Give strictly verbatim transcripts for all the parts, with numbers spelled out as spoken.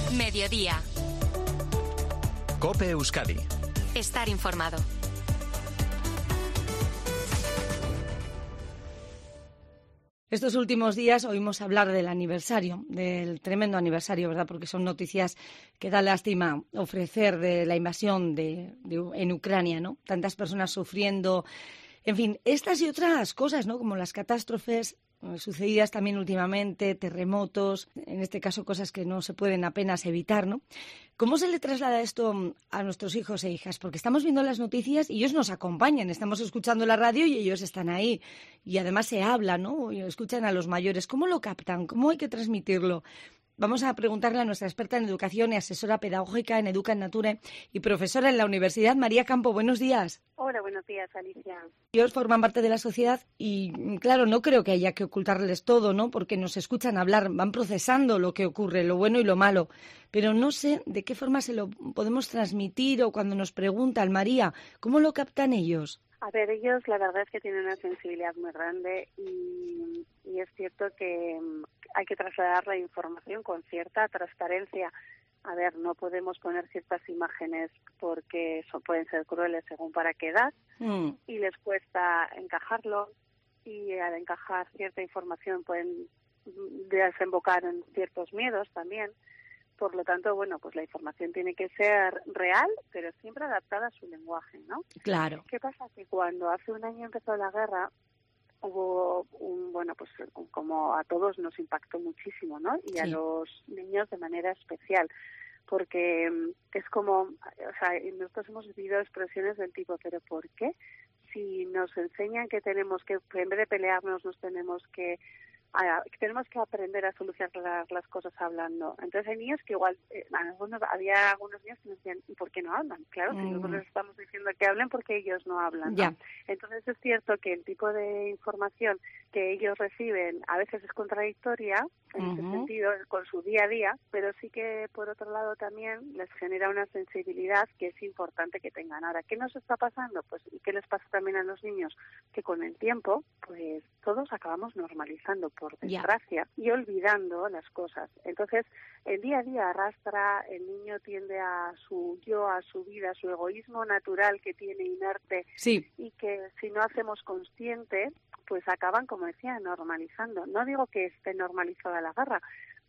Mediodía. COPE Euskadi. Estar informado. Estos últimos días oímos hablar del aniversario, del tremendo aniversario, ¿verdad? Porque son noticias que da lástima ofrecer de la invasión de, de, en Ucrania, ¿no? Tantas personas sufriendo. En fin, estas y otras cosas, ¿no? Como las catástrofes sucedidas también últimamente, terremotos, en este caso cosas que no se pueden apenas evitar, ¿no? ¿Cómo se le traslada esto a nuestros hijos e hijas? Porque estamos viendo las noticias y ellos nos acompañan, estamos escuchando la radio y ellos están ahí. Y además se habla, ¿no? Y escuchan a los mayores. ¿Cómo lo captan? ¿Cómo hay que transmitirlo? Vamos a preguntarle a nuestra experta en educación y asesora pedagógica en Educa en Nature y profesora en la Universidad, María Campo. Buenos días. Hola, buenos días, Alicia. Ellos forman parte de la sociedad y, claro, no creo que haya que ocultarles todo, ¿no? Porque nos escuchan hablar, van procesando lo que ocurre, lo bueno y lo malo. Pero no sé de qué forma se lo podemos transmitir o cuando nos preguntan, María, ¿cómo lo captan ellos? A ver, ellos la verdad es que tienen una sensibilidad muy grande y, y es cierto que hay que trasladar la información con cierta transparencia. A ver, no podemos poner ciertas imágenes porque son, pueden ser crueles según para qué edad mm. y les cuesta encajarlo y al encajar cierta información pueden desembocar en ciertos miedos también. Por lo tanto, bueno, pues la información tiene que ser real, pero siempre adaptada a su lenguaje, ¿no? Claro. ¿Qué pasa? Que cuando hace un año empezó la guerra, hubo un, bueno, pues como a todos nos impactó muchísimo, ¿no? Y sí. a los niños de manera especial, porque es como, o sea, nosotros hemos vivido expresiones del tipo, ¿pero por qué? Si nos enseñan que tenemos que, en vez de pelearnos, nos tenemos que A, tenemos que aprender a solucionar las cosas hablando. Entonces hay niños que igual, eh, algunos, había algunos niños que nos decían, ¿y por qué no hablan? Claro, mm. si nosotros les estamos diciendo que hablen, porque ellos no hablan, ¿no? Yeah. Entonces es cierto que el tipo de información que ellos reciben a veces es contradictoria, en uh-huh. ese sentido, con su día a día, pero sí que por otro lado también les genera una sensibilidad que es importante que tengan. Ahora, ¿qué nos está pasando? Pues, ¿y qué les pasa también a los niños? Que con el tiempo, pues todos acabamos normalizando, por desgracia, yeah. y olvidando las cosas. Entonces, el día a día arrastra, el niño tiende a su yo, a su vida, a su egoísmo natural que tiene inerte, sí. y que si no hacemos consciente, pues acaban, como decía, normalizando. No digo que esté normalizada la guerra,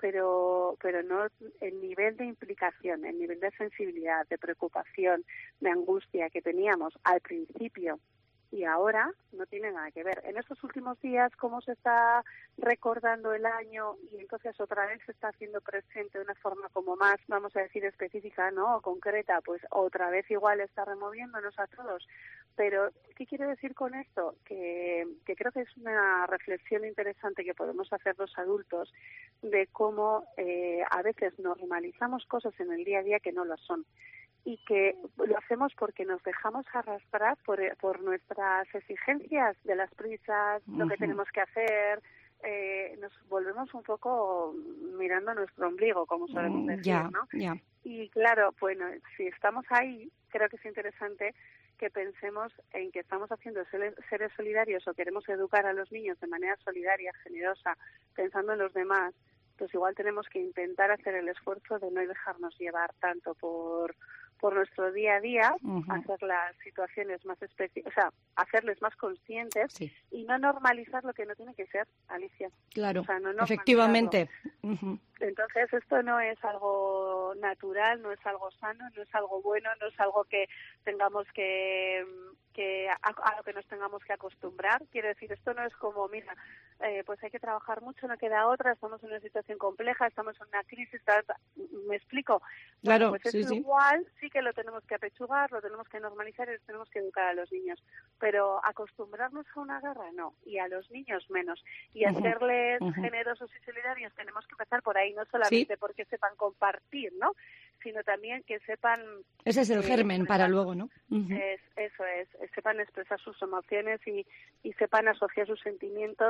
pero pero no el nivel de implicación, el nivel de sensibilidad, de preocupación, de angustia que teníamos al principio y ahora no tiene nada que ver. En estos últimos días, cómo se está recordando el año y entonces otra vez se está haciendo presente de una forma como más, vamos a decir, específica, ¿no? O concreta, pues otra vez igual está removiéndonos a todos. Pero, ¿qué quiero decir con esto? Que, que creo que es una reflexión interesante que podemos hacer los adultos de cómo eh, a veces normalizamos cosas en el día a día que no lo son. Y que lo hacemos porque nos dejamos arrastrar por, por nuestras exigencias de las prisas, uh-huh. lo que tenemos que hacer, eh, nos volvemos un poco mirando nuestro ombligo, como solemos decir, yeah, ¿no? Yeah. Y claro, bueno, si estamos ahí, creo que es interesante que pensemos en que estamos haciendo seres solidarios o queremos educar a los niños de manera solidaria, generosa, pensando en los demás, pues igual tenemos que intentar hacer el esfuerzo de no dejarnos llevar tanto por por nuestro día a día, uh-huh. hacer las situaciones más específicas, o sea, hacerles más conscientes sí. y no normalizar lo que no tiene que ser, Alicia. Claro, o sea, no efectivamente. Uh-huh. Entonces, esto no es algo natural, no es algo sano, no es algo bueno, no es algo que tengamos que, que a, a lo que nos tengamos que acostumbrar. Quiero decir, esto no es como, mira, eh, pues hay que trabajar mucho, no queda otra, estamos en una situación compleja, estamos en una crisis, tal, tal. ¿Me explico? Claro, bueno, pues sí, es sí. igual, sí que lo tenemos que apechugar, lo tenemos que normalizar y tenemos que educar a los niños, pero acostumbrarnos a una guerra no, y a los niños menos, y Uh-huh. hacerles Uh-huh. generosos y solidarios tenemos que empezar por ahí, no solamente ¿Sí? porque sepan compartir, ¿no?, sino también que sepan... Ese es el eh, germen para luego, ¿no? Uh-huh. Es, eso es, sepan expresar sus emociones y, y sepan asociar sus sentimientos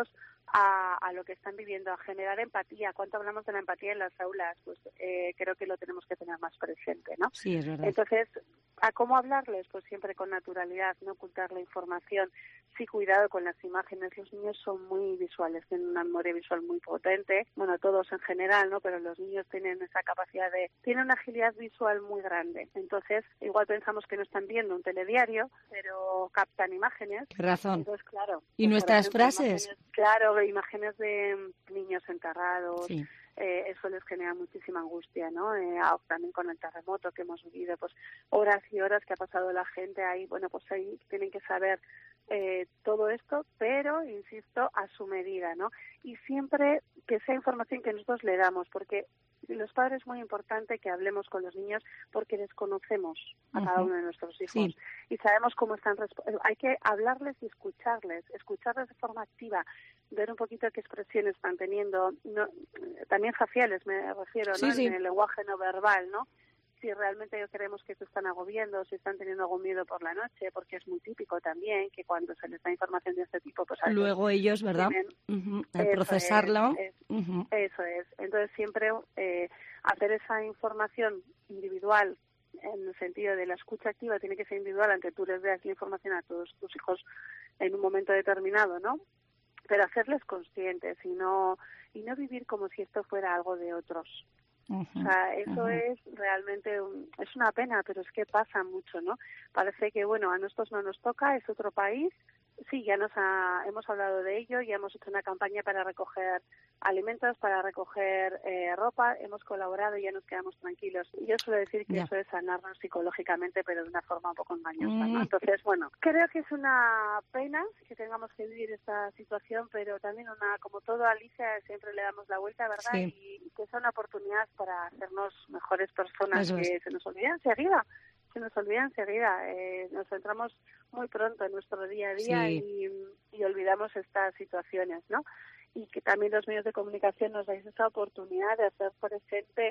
a, a lo que están viviendo, a generar empatía. ¿Cuánto hablamos de la empatía en las aulas? Pues eh, creo que lo tenemos que tener más presente, ¿no? Sí, es verdad. Entonces, ¿a cómo hablarles? Pues siempre con naturalidad, no ocultar la información. Sí, cuidado con las imágenes. Los niños son muy visuales, tienen una memoria visual muy potente. Bueno, todos en general, ¿no? Pero los niños tienen esa capacidad de... Tienen una agilidad visual muy grande. Entonces, igual pensamos que no están viendo un telediario, pero captan imágenes. Qué razón. Entonces, claro. ¿Y pues, nuestras ejemplo, frases? Imágenes, claro, imágenes de niños enterrados. Sí. Eh, eso les genera muchísima angustia, ¿no? Eh, también con el terremoto que hemos vivido, pues horas y horas que ha pasado la gente ahí, bueno, pues ahí tienen que saber eh, todo esto, pero, insisto, a su medida, ¿no? Y siempre que sea información que nosotros le damos, porque los padres es muy importante que hablemos con los niños porque les conocemos a cada uno de nuestros hijos sí. y sabemos cómo están. Hay que hablarles y escucharles, escucharles de forma activa, ver un poquito qué expresiones están teniendo, no, también faciales me refiero, sí, ¿no? Sí. En el lenguaje no verbal, ¿no? Si realmente creemos que se están agobiando, si están teniendo algún miedo por la noche, porque es muy típico también que cuando se les da información de este tipo, pues luego ellos, ¿verdad? Tienen, uh-huh. Al procesarlo. Es, es, uh-huh. Eso es. Entonces siempre eh, hacer esa información individual en el sentido de la escucha activa tiene que ser individual, aunque tú les veas la información a todos tus hijos en un momento determinado, ¿no? Pero hacerles conscientes y no y no vivir como si esto fuera algo de otros. Uh-huh, o sea, eso uh-huh. es realmente, un, es una pena, pero es que pasa mucho, ¿no? Parece que, bueno, a nosotros no nos toca, es otro país. Sí, ya nos ha, hemos hablado de ello, ya hemos hecho una campaña para recoger alimentos, para recoger eh, ropa, hemos colaborado y ya nos quedamos tranquilos. Y yo suelo decir que ya. Eso es sanarnos psicológicamente, pero de una forma un poco engañosa, ¿no? Mm. Entonces, bueno, creo que es una pena que tengamos que vivir esta situación, pero también una, como todo, Alicia, siempre le damos la vuelta, ¿verdad? Sí. Y que es una oportunidad para hacernos mejores personas. Eso que es. Se nos olvida enseguida. Se nos olvida enseguida, eh, nos centramos muy pronto en nuestro día a día sí. y, y olvidamos estas situaciones, ¿no? Y que también los medios de comunicación nos dais esa oportunidad de hacer presente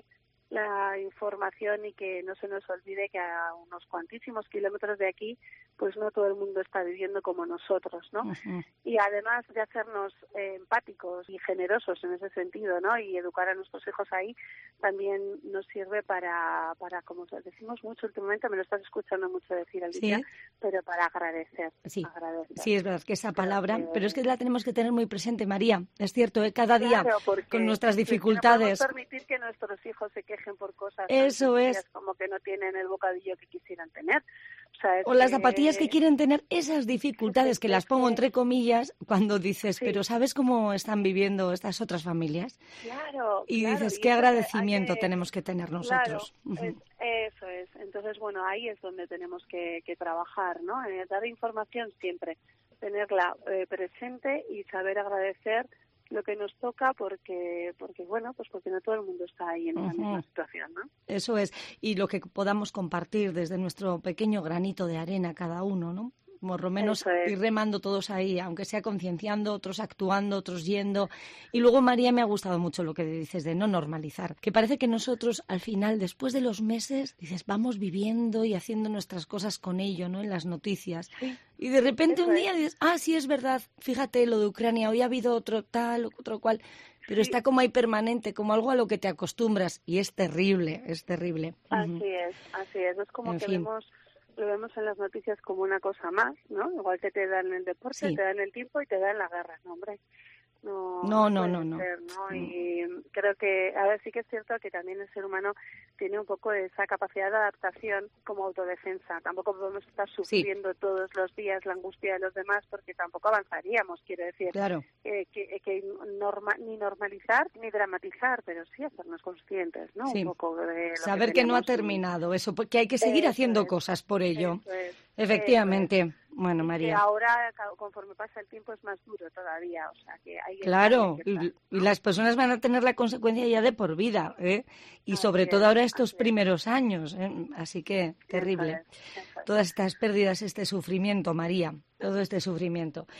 la información y que no se nos olvide que a unos cuantísimos kilómetros de aquí, pues no todo el mundo está viviendo como nosotros, ¿no? Uh-huh. Y además de hacernos eh, empáticos y generosos en ese sentido, ¿no? Y educar a nuestros hijos ahí, también nos sirve para, para como decimos mucho últimamente, me lo estás escuchando mucho decir, Alicia, ¿sí? Pero para agradecer. Sí, agradecer. sí, es verdad que esa palabra, que, pero es que la tenemos que tener muy presente, María, es cierto, ¿eh? Cada día claro, con nuestras dificultades. No podemos permitir que nuestros hijos se quejen por cosas eso es como que no tienen el bocadillo que quisieran tener. O, sea, o las zapatillas que... que quieren tener esas dificultades, que las pongo entre comillas, cuando dices, sí. pero ¿sabes cómo están viviendo estas otras familias? Claro. Y claro, dices, y ¿qué agradecimiento que... tenemos que tener nosotros? Claro, es, eso es. Entonces, bueno, ahí es donde tenemos que, que trabajar, ¿no? Eh, dar información siempre, tenerla eh, presente y saber agradecer lo que nos toca porque porque bueno pues porque no todo el mundo está ahí en esa uh-huh. misma situación, ¿no? Eso es, y lo que podamos compartir desde nuestro pequeño granito de arena cada uno, ¿no? Por lo menos es. Ir remando todos ahí, aunque sea concienciando, otros actuando, otros yendo. Y luego, María, me ha gustado mucho lo que dices de no normalizar, que parece que nosotros al final, después de los meses, dices, vamos viviendo y haciendo nuestras cosas con ello, ¿no? En las noticias. Sí. Y de repente Eso un día es. dices, ah, sí, es verdad, fíjate lo de Ucrania, hoy ha habido otro tal, otro cual, pero sí. está como ahí permanente, como algo a lo que te acostumbras, y es terrible, es terrible. Así uh-huh. es, así es, es como en que fin. vemos... lo vemos en las noticias como una cosa más, ¿no? Igual que te dan el deporte, sí. te dan el tiempo y te dan la guerra, ¿no, hombre? No, no, no, no. no, ser, ¿no? no. Y creo que, a ver, sí que es cierto que también el ser humano tiene un poco esa capacidad de adaptación como autodefensa. Tampoco podemos estar sufriendo sí. todos los días la angustia de los demás porque tampoco avanzaríamos, quiero decir. Claro. Eh, que que norma, ni normalizar ni dramatizar, pero sí hacernos conscientes, ¿no? Sí. Un poco de lo Saber que, que no ha terminado eso, porque hay que seguir eso haciendo es, cosas por ello. Eso es, Efectivamente. Eso es. Bueno, María. Que ahora, conforme pasa el tiempo, es más duro todavía, o sea, que hay... Claro, que y, y las personas van a tener la consecuencia ya de por vida, ¿eh? Y así sobre todo es, ahora estos así primeros es. años, ¿eh? Así que terrible. Eso es, eso es. Todas estas pérdidas, este sufrimiento, María, todo este sufrimiento.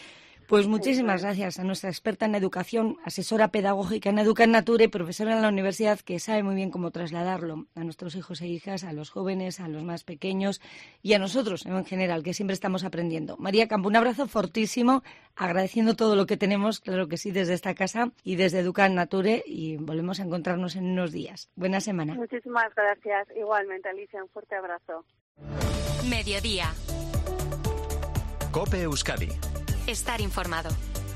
Pues muchísimas gracias a nuestra experta en educación, asesora pedagógica en Educa en Nature, profesora en la universidad, que sabe muy bien cómo trasladarlo a nuestros hijos e hijas, a los jóvenes, a los más pequeños y a nosotros en general, que siempre estamos aprendiendo. María Campo, un abrazo fortísimo, agradeciendo todo lo que tenemos, claro que sí, desde esta casa y desde Educa en Nature, y volvemos a encontrarnos en unos días. Buena semana. Muchísimas gracias. Igualmente, Alicia, un fuerte abrazo. Mediodía. COPE Euskadi. Estar informado.